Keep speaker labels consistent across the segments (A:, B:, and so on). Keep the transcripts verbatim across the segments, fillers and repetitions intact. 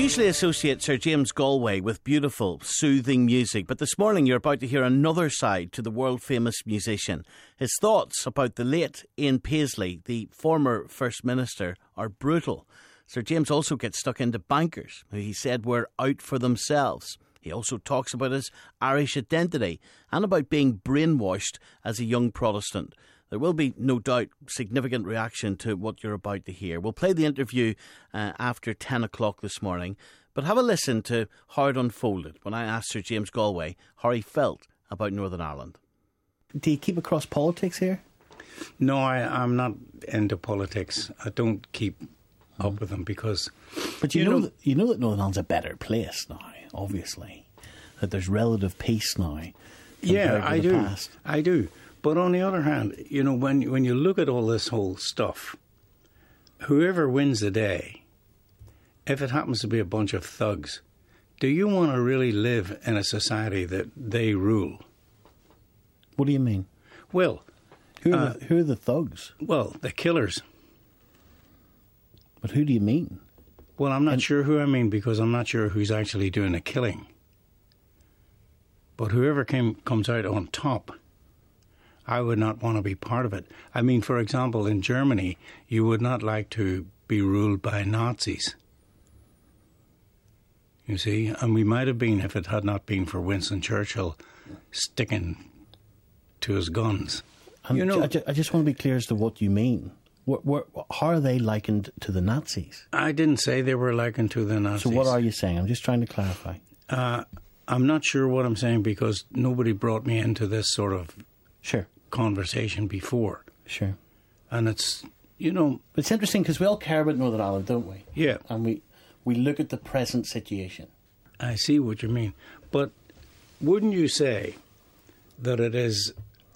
A: usually associate Sir James Galway with beautiful, soothing music, but this morning you're about to hear another side to the world-famous musician. His thoughts about the late Ian Paisley, the former First Minister, are brutal. Sir James also gets stuck into bankers, who he said were out for themselves. He also talks about his Irish identity and about being brainwashed as a young Protestant. There will be, no doubt, significant reaction to what you're about to hear. We'll play the interview uh, after ten o'clock this morning, but have a listen to how it unfolded when I asked Sir James Galway how he felt about Northern Ireland. Do you keep across politics here?
B: No, I, I'm not into politics. I don't keep up with them because...
A: But you, you know, know that, you know that Northern Ireland's a better place now, obviously. That there's relative peace now.
B: Yeah, I do.
A: Past.
B: I do. But on the other hand, you know, when when you look at all this whole stuff, whoever wins the day, if it happens to be a bunch of thugs, do you want to really live in a society that they rule?
A: What do you mean?
B: Well,
A: who are,
B: uh,
A: the, who are the thugs?
B: Well, the killers.
A: But who do you mean?
B: Well, I'm not
A: and,
B: sure who I mean because I'm not sure who's actually doing the killing. But whoever came comes out on top, I would not want to be part of it. I mean, for example, in Germany, you would not like to be ruled by Nazis. You see, and we might have been if it had not been for Winston Churchill sticking to his guns.
A: And
B: you know,
A: I, I just want to be clear as to what you mean. What, what, how are they likened to the Nazis?
B: I didn't say they were likened to the Nazis.
A: So what are you saying? I'm just trying to clarify.
B: Uh, I'm not sure what I'm saying because nobody brought me into this sort of
A: sure
B: conversation before.
A: Sure.
B: And it's, you know...
A: It's interesting because we all care about Northern Ireland, don't we?
B: Yeah.
A: And we, we look at the present situation.
B: I see what you mean. But wouldn't you say that it is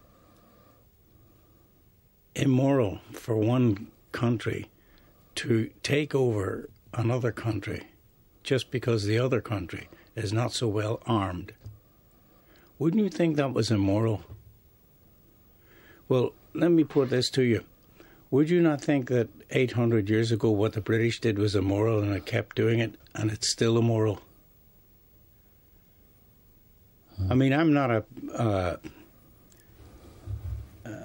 B: immoral for one country to take over another country just because the other country is not so well armed? Wouldn't you think that was immoral? Well, let me put this to you. Would you not think that eight hundred years ago what the British did was immoral and it kept doing it and it's still immoral? Hmm. I mean, I'm not a... Uh, uh,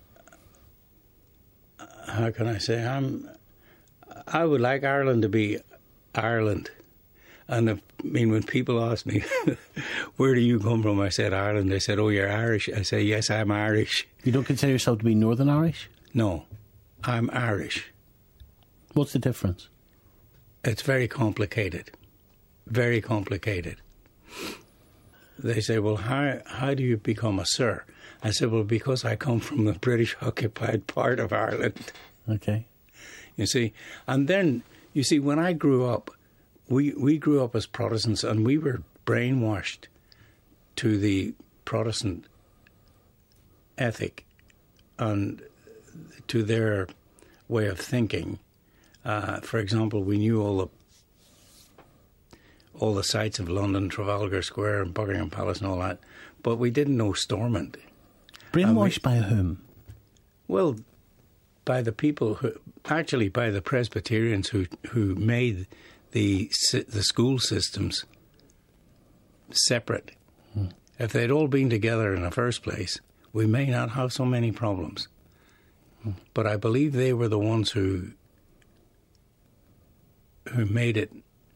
B: how can I say? I'm. I would like Ireland to be Ireland. And if, I mean, when people ask me, where do you come from? I said, Ireland. They said, oh, you're Irish. I say, yes, I'm Irish.
A: You don't consider yourself to be Northern Irish?
B: No, I'm Irish.
A: What's the difference?
B: It's very complicated. Very complicated. They say, well, how, how do you become a sir? I said, well, because I come from the British-occupied part of Ireland.
A: Okay.
B: You see, and then, you see, when I grew up, We we grew up as Protestants and we were brainwashed to the Protestant ethic and to their way of thinking. Uh, for example, we knew all the all the sites of London, Trafalgar Square and Buckingham Palace and all that, but we didn't know Stormont.
A: Brainwashed we, by whom?
B: Well, by the people who, actually by the Presbyterians who who made the the school systems separate. Hmm. If they'd all been together in the first place, we may not have so many problems. Hmm. But I believe they were the ones who who made it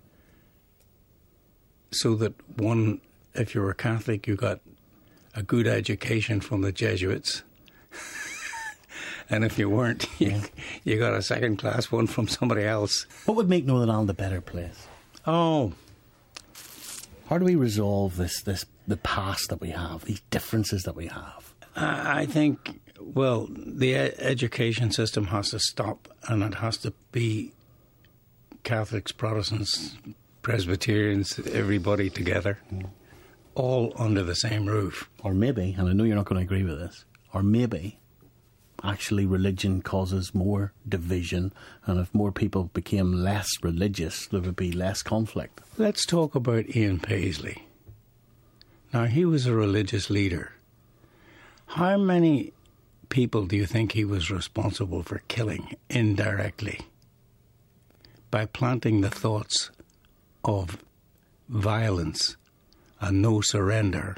B: so that one, if you were Catholic, you got a good education from the Jesuits. And if you weren't, you, you got a second-class one from somebody else.
A: What would make Northern Ireland a better place?
B: Oh.
A: How do we resolve this, this the past that we have, these differences that we have?
B: I think, well, the e- education system has to stop, and it has to be Catholics, Protestants, Presbyterians, everybody together, mm. all under the same roof.
A: Or maybe, and I know you're not going to agree with this, or maybe... actually religion causes more division, and if more people became less religious, there would be less conflict.
B: Let's talk about Ian Paisley. Now, he was a religious leader. How many people do you think he was responsible for killing indirectly by planting the thoughts of violence and no surrender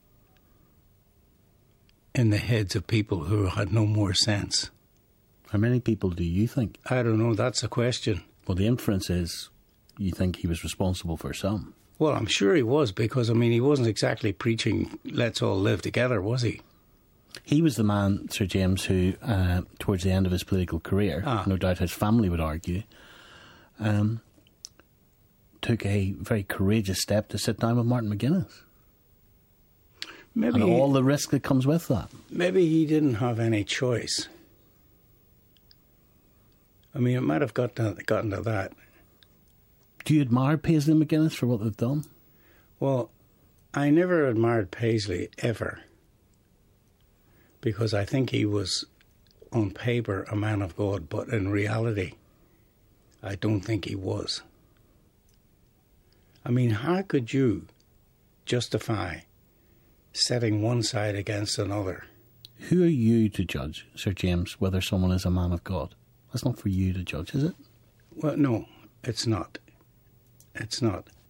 B: in the heads of people who had no more sense.
A: How many people do you think?
B: I don't know, that's a question.
A: Well, the inference is you think he was responsible for some.
B: Well, I'm sure he was, because, I mean, he wasn't exactly preaching, let's all live together, was he?
A: He was the man, Sir James, who, uh, towards the end of his political career,
B: ah.
A: no doubt his family would argue, um, took a very courageous step to sit down with Martin McGuinness.
B: Maybe
A: and all the risk that comes with that.
B: Maybe he didn't have any choice. I mean, it might have got to, gotten to that.
A: Do you admire Paisley and McGuinness for what they've done?
B: Well, I never admired Paisley, ever. Because I think he was, on paper, a man of God, but in reality, I don't think he was. I mean, how could you justify setting one side against another?
A: Who are you to judge, Sir James, whether someone is a man of God? That's not for you to judge, is it?
B: Well, no, it's not. It's not.